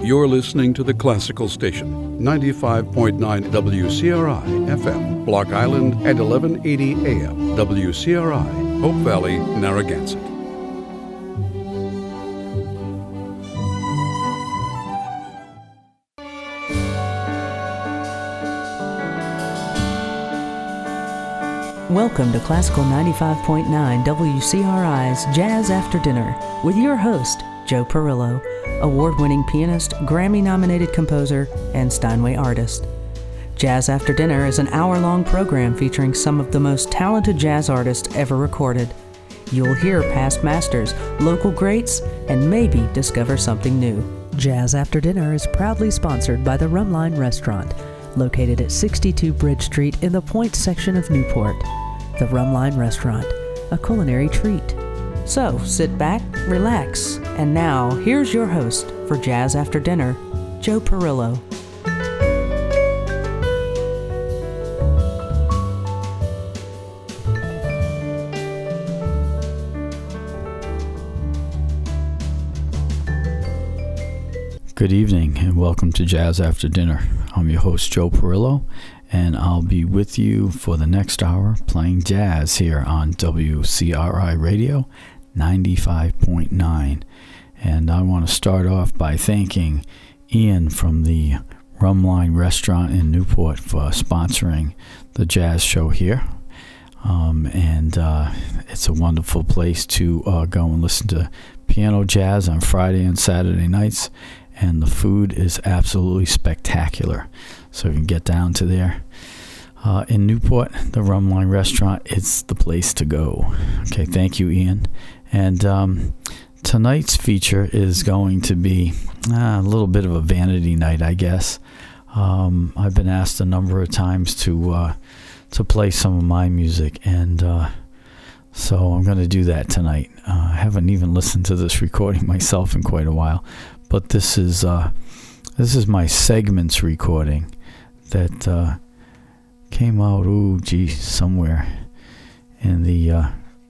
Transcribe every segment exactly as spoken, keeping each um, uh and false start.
You're listening to the Classical Station, ninety-five point nine W C R I F M, Block Island, and eleven eighty A M, W C R I, Hope Valley, Narragansett. Welcome to Classical ninety-five point nine W C R I's Jazz After Dinner with your host, Joe Perillo, award-winning pianist, Grammy-nominated composer, and Steinway artist. Jazz After Dinner is an hour-long program featuring some of the most talented jazz artists ever recorded. You'll hear past masters, local greats, and maybe discover something new. Jazz After Dinner is proudly sponsored by the Rumline Restaurant, located at sixty-two Bridge Street in the Point section of Newport. The Rumline Restaurant, a culinary treat. So, sit back, relax, and now, here's your host for Jazz After Dinner, Joe Perillo. Good evening, and welcome to Jazz After Dinner. I'm your host, Joe Perillo, and I'll be with you for the next hour playing jazz here on W C R I Radio ninety-five point nine. And I want to start off by thanking Ian from the Rumline Restaurant in Newport for sponsoring the jazz show here. Um, and uh, it's a wonderful place to uh, go and listen to piano jazz on Friday and Saturday nights. And the food is absolutely spectacular. So you can get down to there. Uh, in Newport, the Rumline Restaurant, it's the place to go. Okay, thank you, Ian. And um, tonight's feature is going to be uh, a little bit of a vanity night, I guess. Um, I've been asked a number of times to uh, to play some of my music, and uh, so I'm going to do that tonight. Uh, I haven't even listened to this recording myself in quite a while, but this is uh, this is my segments recording that uh, came out, ooh, gee, somewhere in the uh,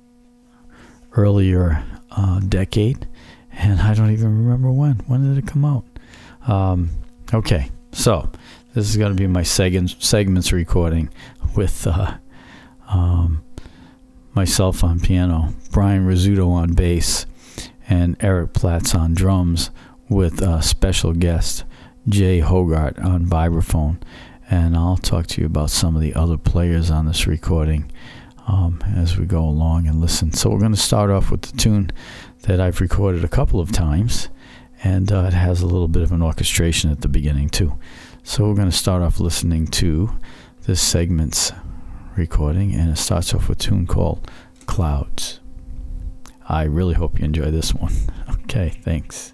earlier uh, decade, and I don't even remember when. When did it come out? Um, okay, so this is going to be my seg- segments recording with uh, um, myself on piano, Brian Rizzuto on bass, and Eric Platz on drums, with a special guest, Jay Hogart, on vibraphone. And I'll talk to you about some of the other players on this recording um, as we go along and listen. So we're going to start off with the tune that I've recorded a couple of times, and uh, it has a little bit of an orchestration at the beginning too. So we're going to start off listening to this segment's recording, and it starts off with a tune called Clouds. I really hope you enjoy this one. Okay, thanks.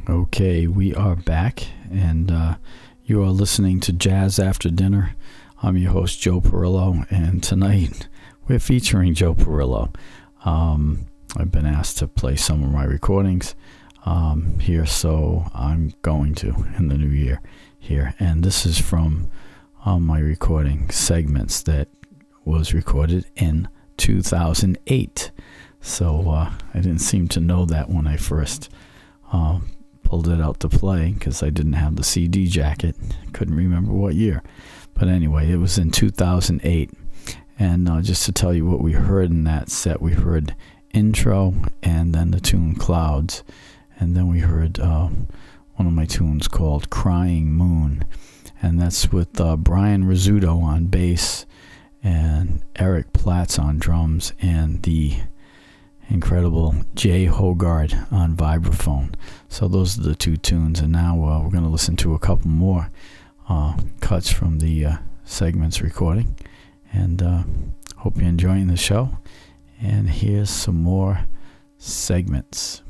Okay, we are back, and uh, you are listening to Jazz After Dinner. I'm your host, Joe Perillo, and tonight we're featuring Joe Perillo. Um, I've been asked to play some of my recordings um, here, so I'm going to in the new year here. And this is from um, my recording segments that was recorded in two thousand eight. So uh, I didn't seem to know that when I first uh, pulled it out to play, because I didn't have the C D jacket. Couldn't remember what year. But anyway, it was in two thousand eight. And uh, just to tell you what we heard in that set, we heard Intro and then the tune Clouds. And then we heard uh, one of my tunes called Crying Moon. And that's with uh, Brian Rizzuto on bass and Eric Platts on drums and the incredible Jay Hogard on vibraphone. So those are the two tunes, and now uh, we're going to listen to a couple more uh, cuts from the uh, segments recording, and uh, hope you're enjoying the show. And here's some more segments.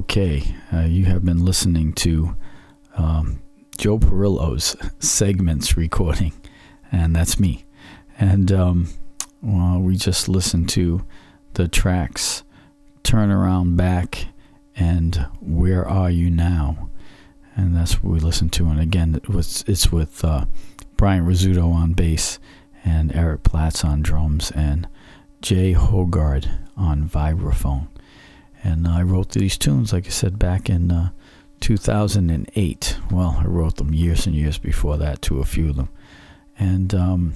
Okay, uh, you have been listening to um, Joe Perillo's Segments recording, and that's me. And um, well, we just listened to the tracks Turn Around Back and Where Are You Now? And that's what we listened to. And again, it was, it's with uh, Brian Rizzuto on bass and Eric Platz on drums and Jay Hogard on vibraphone. And I wrote these tunes, like I said, back in uh, two thousand eight. Well, I wrote them years and years before that, to a few of them. And um,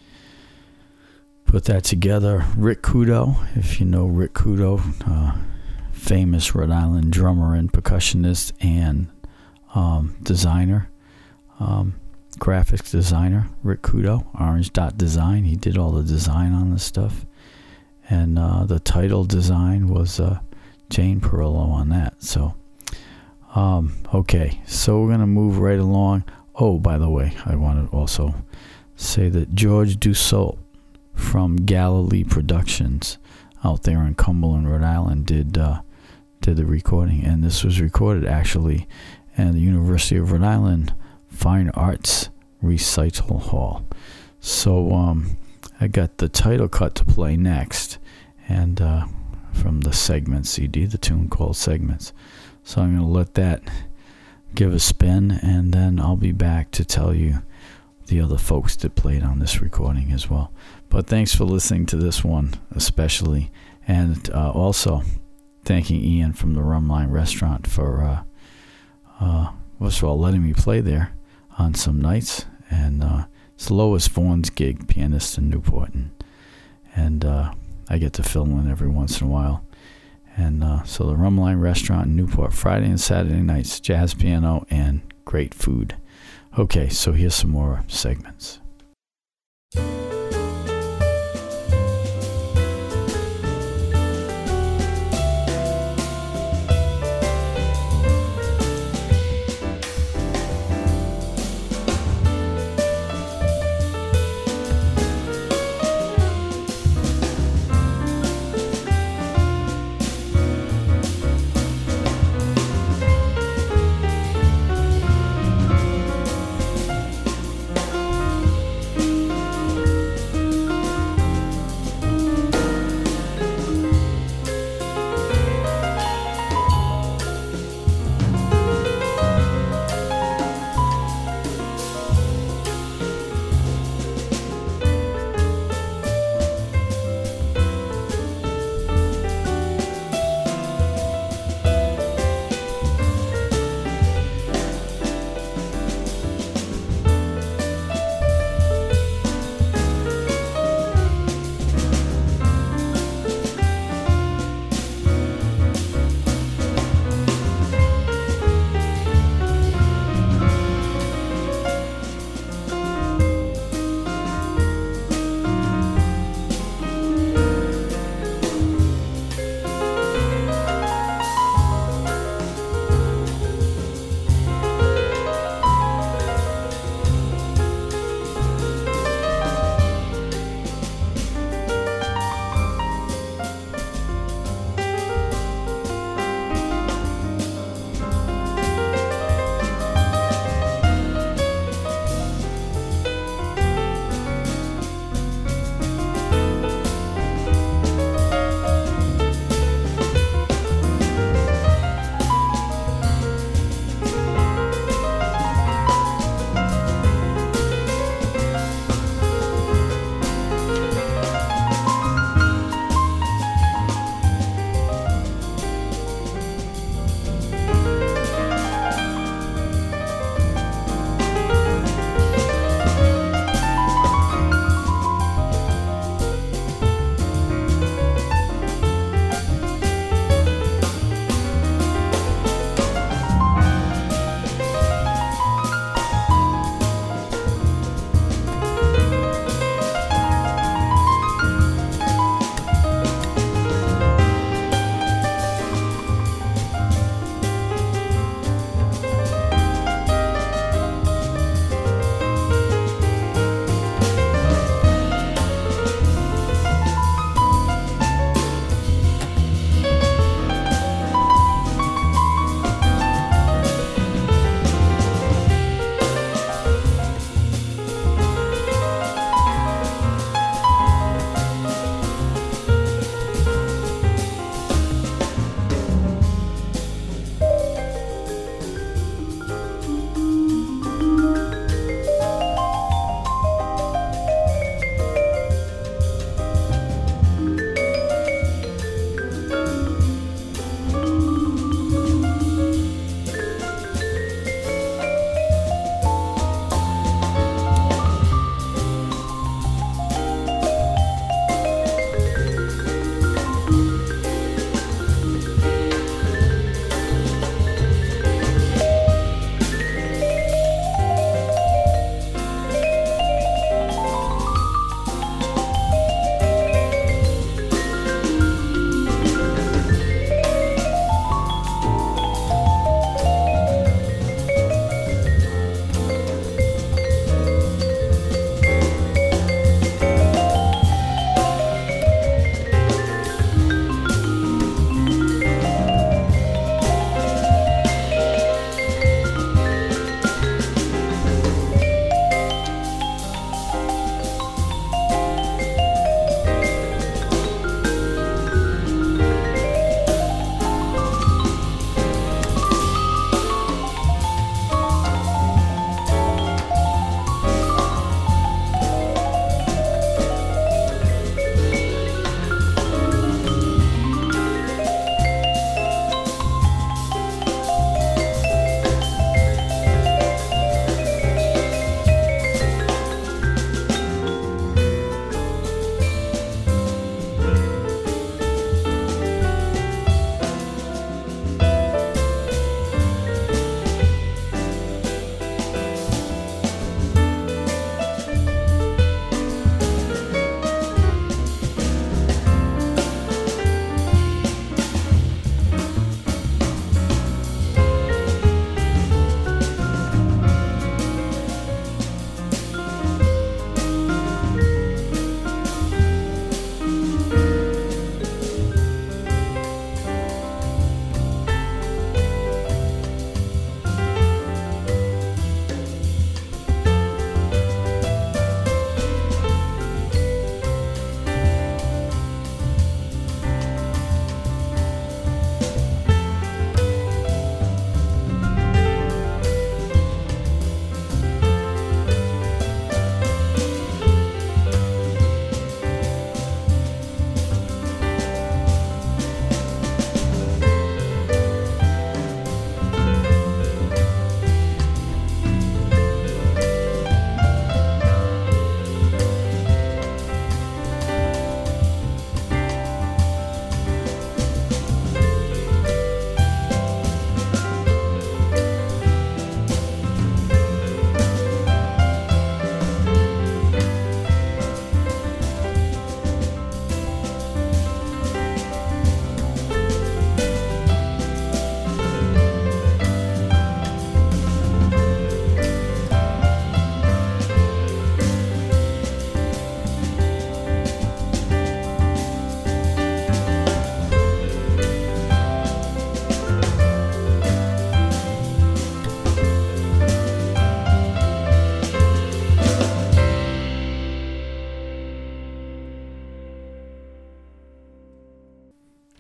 put that together. Rick Kudo, if you know Rick Kudo, uh, famous Rhode Island drummer and percussionist and um, designer, um, graphics designer, Rick Kudo, Orange Dot Design. He did all the design on this stuff. And uh, the title design was uh, Jane Perillo on that. So, um, okay, so we're going to move right along. Oh, by the way, I want to also say that George Dussault from Galilee Productions out there in Cumberland, Rhode Island, did uh, did the recording. And this was recorded, actually, at the University of Rhode Island Fine Arts Recital Hall. So um, I got the title cut to play next, and uh, from the Segments C D, the tune called Segments. So I'm going to let that give a spin, and then I'll be back to tell you the other folks that played on this recording as well. But thanks for listening to this one especially, and uh, also thanking Ian from the Rumline Restaurant for uh, uh, first of all letting me play there on some nights. And uh, it's Lois Vaughn's gig, pianist in Newport, and, and uh, I get to fill in every once in a while. And uh, so the Rumline Restaurant in Newport, Friday and Saturday nights, jazz piano and great food. Okay, so here's some more segments.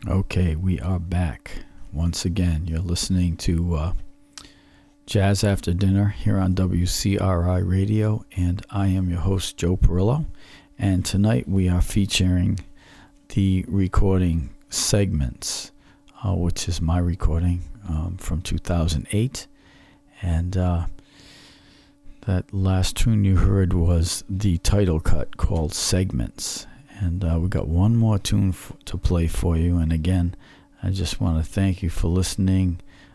Okay, we are back once again. You're listening to uh, Jazz After Dinner here on W C R I Radio, and I am your host, Joe Perillo. And tonight we are featuring the recording Segments, uh, which is my recording um, from two thousand eight. And uh, that last tune you heard was the title cut called Segments. And uh, we got one more tune f- to play for you. And again, I just want to thank you for listening,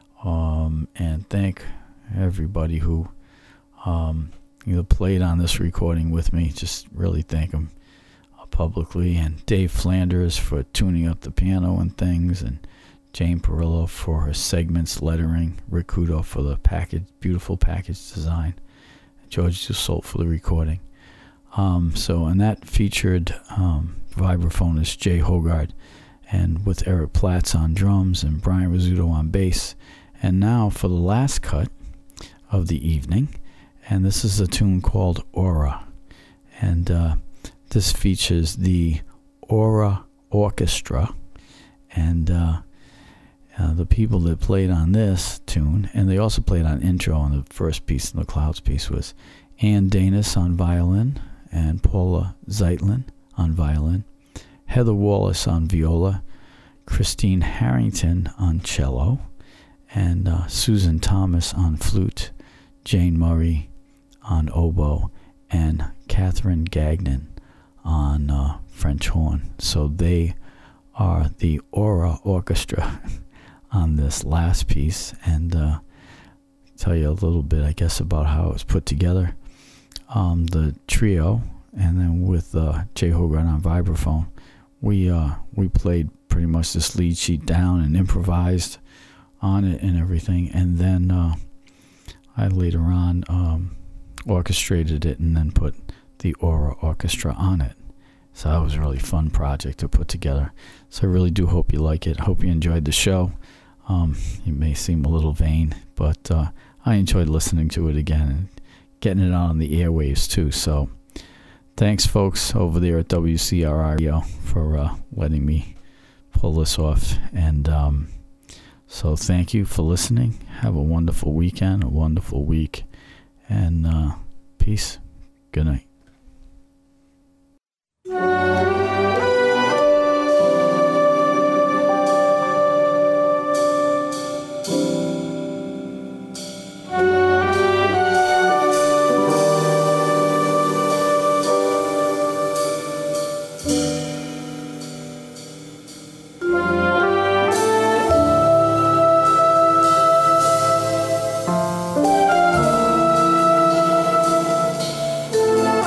um, and thank everybody who um, you know, played on this recording with me. Just really thank them uh, publicly. And Dave Flanders for tuning up the piano and things, and Jane Perillo for her segments lettering, Rick Kudo for the package, beautiful package design, and George Dussault for the recording. Um, so, and that featured um, vibraphonist Jay Hogarth, and with Eric Platz on drums and Brian Rizzuto on bass. And now for the last cut of the evening, and this is a tune called Aura. And uh, this features the Aura Orchestra, and uh, uh, the people that played on this tune, and they also played on intro on the first piece, and the Clouds piece, was Ann Danis on violin, and Paula Zeitlin on violin, Heather Wallace on viola, Christine Harrington on cello, and uh, Susan Thomas on flute, Jane Murray on oboe, and Catherine Gagnon on uh, French horn. So they are the Aura Orchestra on this last piece, and uh, tell you a little bit, I guess, about how it was put together. Um, the trio, and then with uh, Jay Hogarth on vibraphone, we uh, we played pretty much this lead sheet down and improvised on it and everything, and then uh, I later on um, orchestrated it and then put the Aura Orchestra on it. So that was a really fun project to put together. So I really do hope you like it. Hope you enjoyed the show. Um, it may seem a little vain, but uh, I enjoyed listening to it again and getting it on the airwaves too. So thanks, folks, over there at W C R I Radio for uh, letting me pull this off. And um, so thank you for listening. Have a wonderful weekend, a wonderful week, and uh, peace. Good night. Thank you.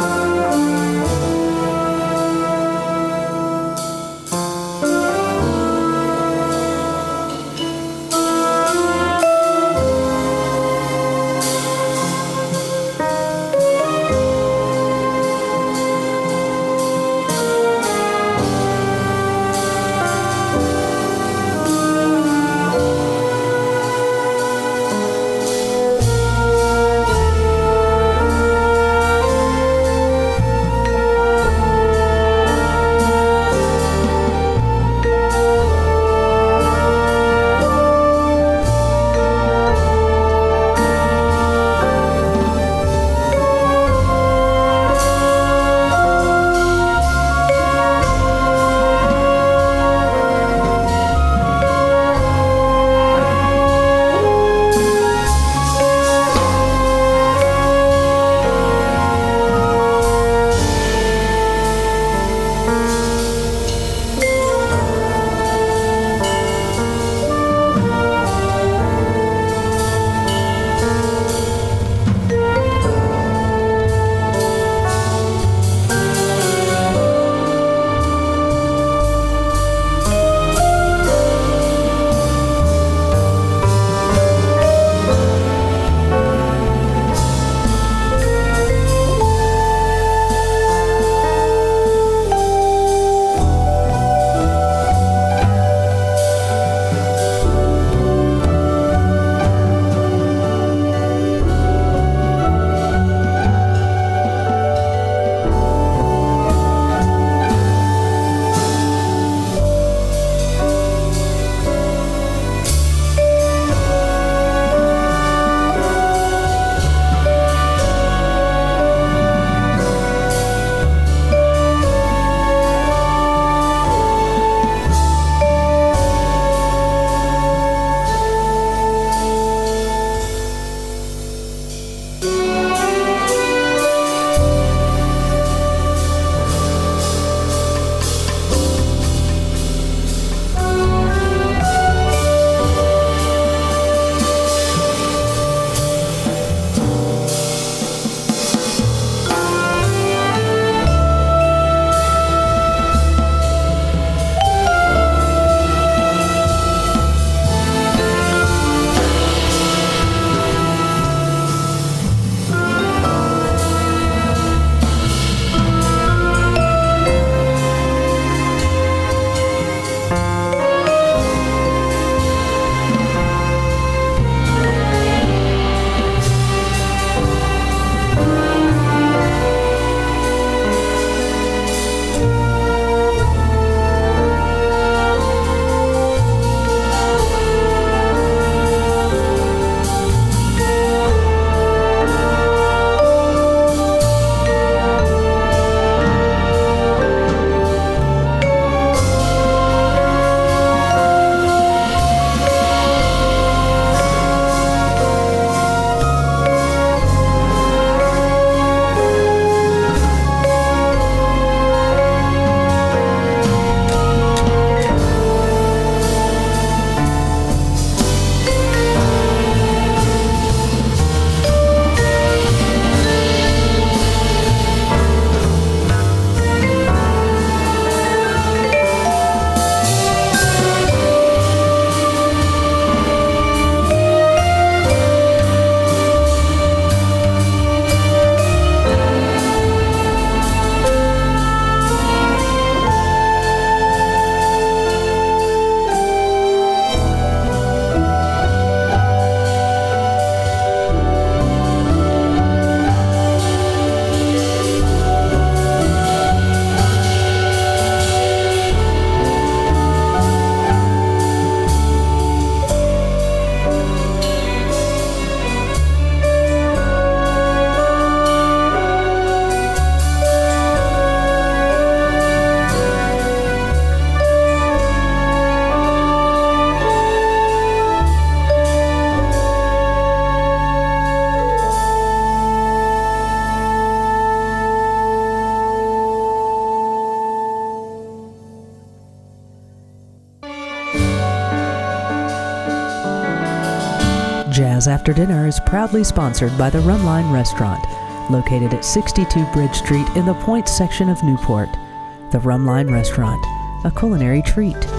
Jazz After Dinner is proudly sponsored by the Rumline Restaurant, located at sixty-two Bridge Street in the Point section of Newport. The Rumline Restaurant, a culinary treat.